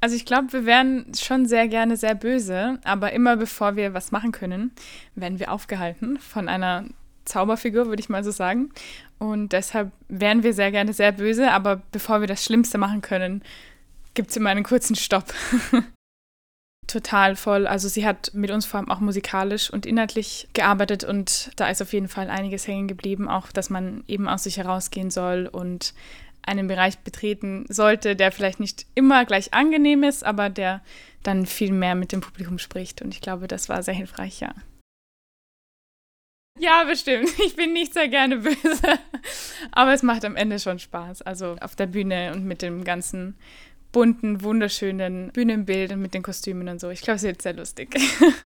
Also ich glaube, wir wären schon sehr gerne sehr böse, aber immer bevor wir was machen können, werden wir aufgehalten von einer Zauberfigur, würde ich mal so sagen. Und deshalb wären wir sehr gerne sehr böse, aber bevor wir das Schlimmste machen können, gibt es immer einen kurzen Stopp. Total voll. Also sie hat mit uns vor allem auch musikalisch und inhaltlich gearbeitet und da ist auf jeden Fall einiges hängen geblieben, auch dass man eben aus sich herausgehen soll und einen Bereich betreten sollte, der vielleicht nicht immer gleich angenehm ist, aber der dann viel mehr mit dem Publikum spricht. Und ich glaube, das war sehr hilfreich, ja. Ja, bestimmt. Ich bin nicht sehr gerne böse. Aber es macht am Ende schon Spaß. Also auf der Bühne und mit dem ganzen bunten, wunderschönen Bühnenbild und mit den Kostümen und so. Ich glaube, es wird sehr lustig.